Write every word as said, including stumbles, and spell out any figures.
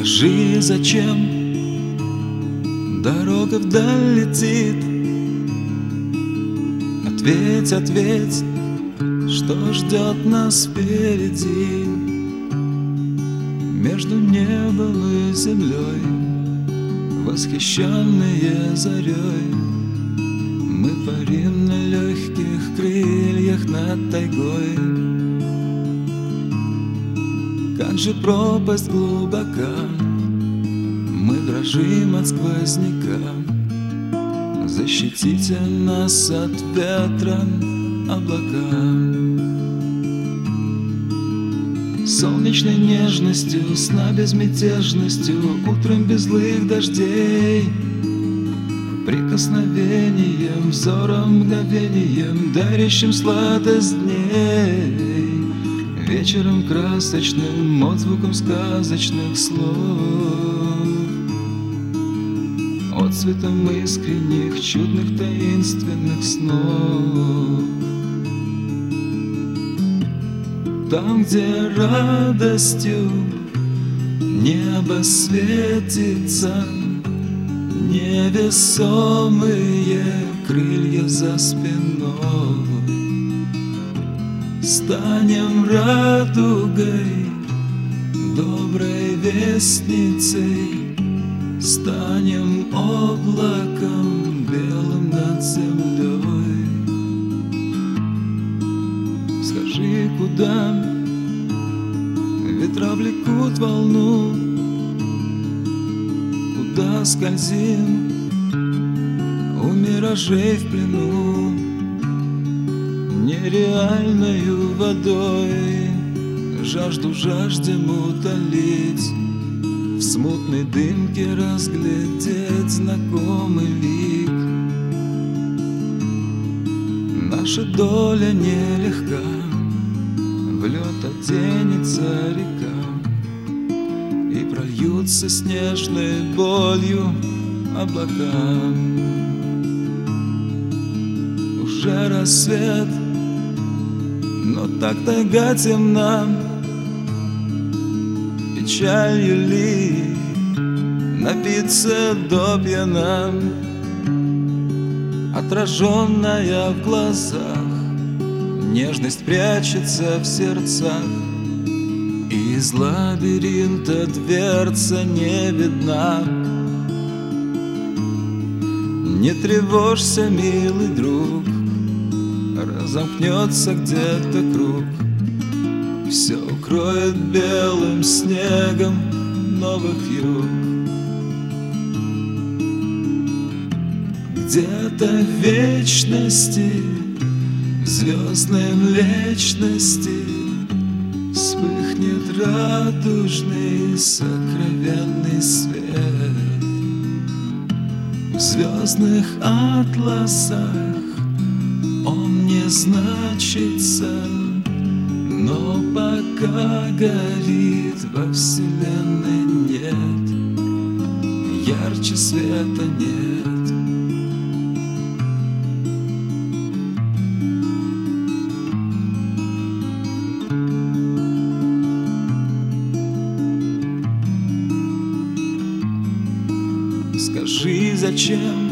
Скажи, зачем дорога вдаль летит? Ответь, ответь, что ждет нас впереди. Между небом и землей, восхищенные зарей, мы парим на легких крыльях над тайгой. Как же пропасть глубока, мы дрожим от сквозняка. Защитите нас от ветра, облака. Солнечной нежностью, сна безмятежностью, утром без злых дождей, прикосновением, взором, мгновением, дарящим сладость дней, вечером красочным, отзвуком сказочных слов, отцветом искренних, чудных, таинственных снов. Там, где радостью небо светится, невесомые крылья за спиной, станем радугой, доброй вестницей, станем облаком белым над землей. Скажи, куда ветра влекут волну, куда скользим у миражей в плену, нереальною водой жажду жаждем утолить, в смутной дымке разглядеть знакомый лик. Наша доля нелегка, в лед оденется река, и прольются снежной болью облака. Уже рассвет, но так тайга темна, печалью ли напиться до пьяна, отраженная в глазах, нежность прячется в сердцах, и из лабиринта дверца не видна. Не тревожься, милый друг, разомкнется где-то круг, все укроет белым снегом новых юг. Где-то в вечности, в звездной млечности, вспыхнет радужный сокровенный свет. В звездных атласах он не значится, но пока горит, во вселенной нет, ярче света нет. Скажи, зачем